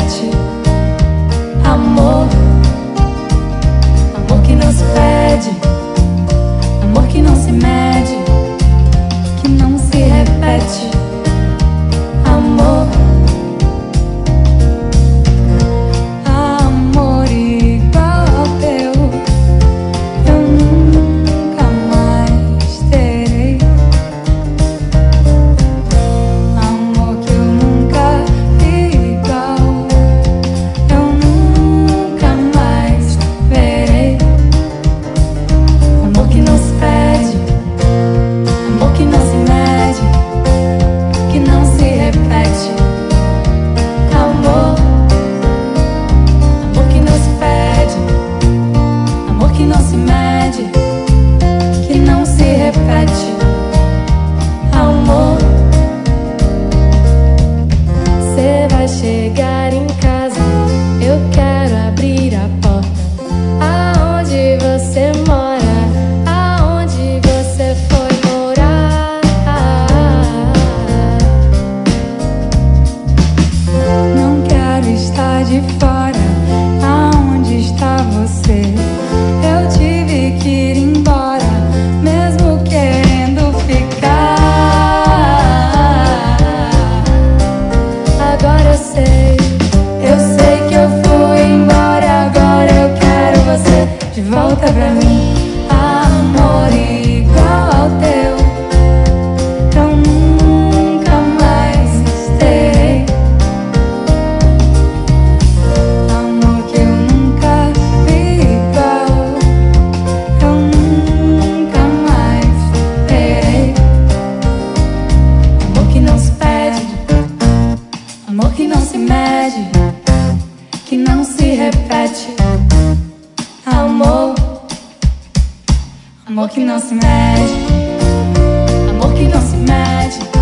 repete. Amor, amor que não se pede, amor que não se mede, que não se repete. Amor, amor igual ao teu eu nunca mais terei. Amor que eu nunca vi igual eu nunca mais verei. Amor que não se pede, amor que não se mede, que não se repete. Amor, amor que não se pede, amor que não se mede, que não se repete. Amor, cê vai chegar em casa, eu quero abrir a porta. Aonde você mora, aonde você foi morar. Não quero estar de fora, aonde está você? Eu tive que ir embora, mesmo querendo ficar. Agora eu sei que eu fui embora. Agora eu quero você de volta pra mim. Amor igual ao teu eu nunca mais terei. Amor que eu nunca vi igual eu nunca mais terei. Amor que não se pede, amor que não se mede, que não se repete. Amor, amor que não se mede, amor que não se mede,